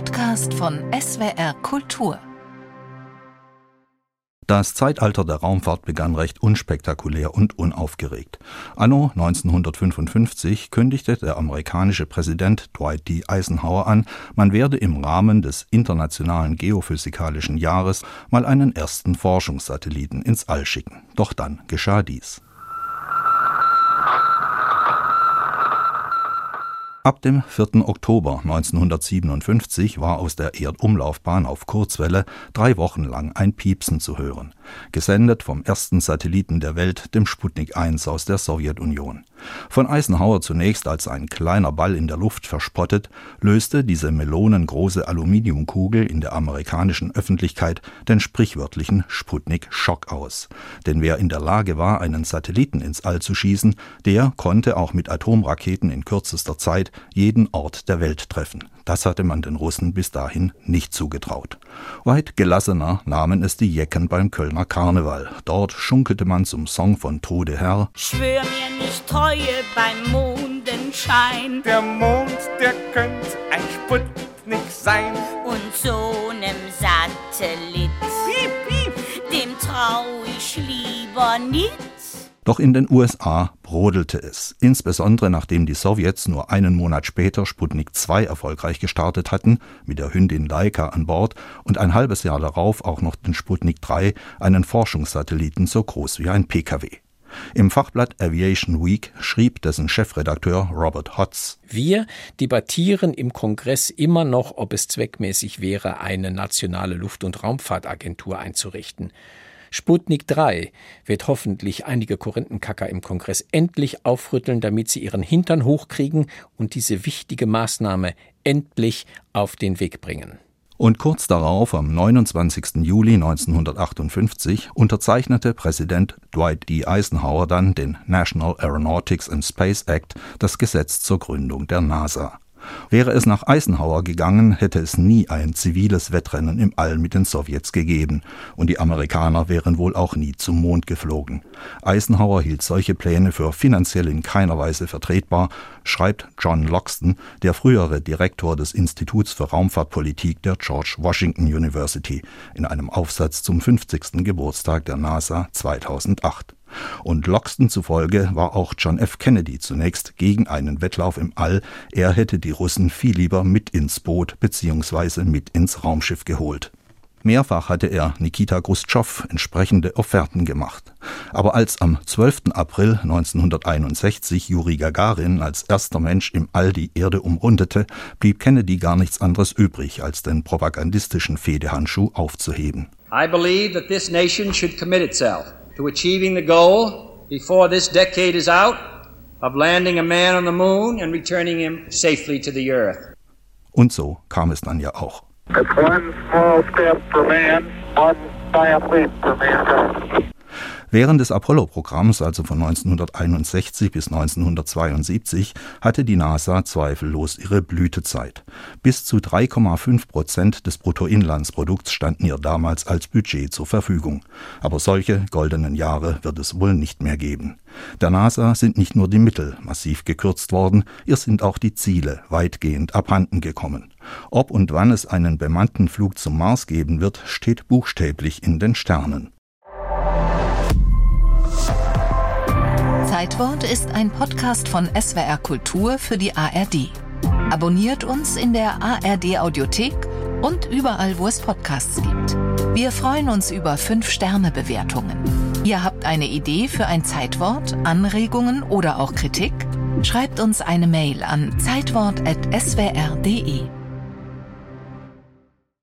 Podcast von SWR Kultur. Das Zeitalter der Raumfahrt begann recht unspektakulär und unaufgeregt. Anno 1955 kündigte der amerikanische Präsident Dwight D. Eisenhower an, man werde im Rahmen des Internationalen Geophysikalischen Jahres mal einen ersten Forschungssatelliten ins All schicken. Doch dann geschah dies. Ab dem 4. Oktober 1957 war aus der Erdumlaufbahn auf Kurzwelle 3 Wochen lang ein Piepsen zu hören. Gesendet vom ersten Satelliten der Welt, dem Sputnik 1 aus der Sowjetunion. Von Eisenhower zunächst als ein kleiner Ball in der Luft verspottet, löste diese melonengroße Aluminiumkugel in der amerikanischen Öffentlichkeit den sprichwörtlichen Sputnik-Schock aus. Denn wer in der Lage war, einen Satelliten ins All zu schießen, der konnte auch mit Atomraketen in kürzester Zeit jeden Ort der Welt treffen. Das hatte man den Russen bis dahin nicht zugetraut. Weit gelassener nahmen es die Jecken beim Kölner Karneval. Dort schunkelte man zum Song von Trude Herr: Schwör mir nicht Treue beim Mondenschein. Der Mond, der könnte ein Sputnik sein. Und so nem Satellit, Piep, piep, dem trau ich lieber nicht. Doch in den USA brodelte es, insbesondere nachdem die Sowjets nur einen Monat später Sputnik 2 erfolgreich gestartet hatten, mit der Hündin Laika an Bord, und ein halbes Jahr darauf auch noch den Sputnik 3, einen Forschungssatelliten so groß wie ein PKW. Im Fachblatt Aviation Week schrieb dessen Chefredakteur Robert Hotz: Wir debattieren im Kongress immer noch, ob es zweckmäßig wäre, eine nationale Luft- und Raumfahrtagentur einzurichten. Sputnik 3 wird hoffentlich einige Korinthenkacker im Kongress endlich aufrütteln, damit sie ihren Hintern hochkriegen und diese wichtige Maßnahme endlich auf den Weg bringen. Und kurz darauf, am 29. Juli 1958, unterzeichnete Präsident Dwight D. Eisenhower dann den National Aeronautics and Space Act, das Gesetz zur Gründung der NASA. Wäre es nach Eisenhower gegangen, hätte es nie ein ziviles Wettrennen im All mit den Sowjets gegeben und die Amerikaner wären wohl auch nie zum Mond geflogen. Eisenhower hielt solche Pläne für finanziell in keiner Weise vertretbar, schreibt John Loxton, der frühere Direktor des Instituts für Raumfahrtpolitik der George Washington University, in einem Aufsatz zum 50. Geburtstag der NASA 2008. Und Loxton zufolge war auch John F. Kennedy zunächst gegen einen Wettlauf im All. Er hätte die Russen viel lieber mit ins Boot bzw. mit ins Raumschiff geholt. Mehrfach hatte er Nikita Chruschtschow entsprechende Offerten gemacht. Aber als am 12. April 1961 Juri Gagarin als erster Mensch im All die Erde umrundete, blieb Kennedy gar nichts anderes übrig, als den propagandistischen Fehdehandschuh aufzuheben. I believe that this nation should commit itself to achieving the goal before this decade is out of landing a man on the moon and returning him safely to the earth. Und so kam es dann ja auch. It's one small step for man, one giant leap for mankind. Während des Apollo-Programms, also von 1961 bis 1972, hatte die NASA zweifellos ihre Blütezeit. Bis zu 3,5% des Bruttoinlandsprodukts standen ihr damals als Budget zur Verfügung. Aber solche goldenen Jahre wird es wohl nicht mehr geben. Der NASA sind nicht nur die Mittel massiv gekürzt worden, ihr sind auch die Ziele weitgehend abhanden gekommen. Ob und wann es einen bemannten Flug zum Mars geben wird, steht buchstäblich in den Sternen. Zeitwort ist ein Podcast von SWR Kultur für die ARD. Abonniert uns in der ARD Audiothek und überall, wo es Podcasts gibt. Wir freuen uns über 5-Sterne-Bewertungen. Ihr habt eine Idee für ein Zeitwort, Anregungen oder auch Kritik? Schreibt uns eine Mail an zeitwort@swr.de.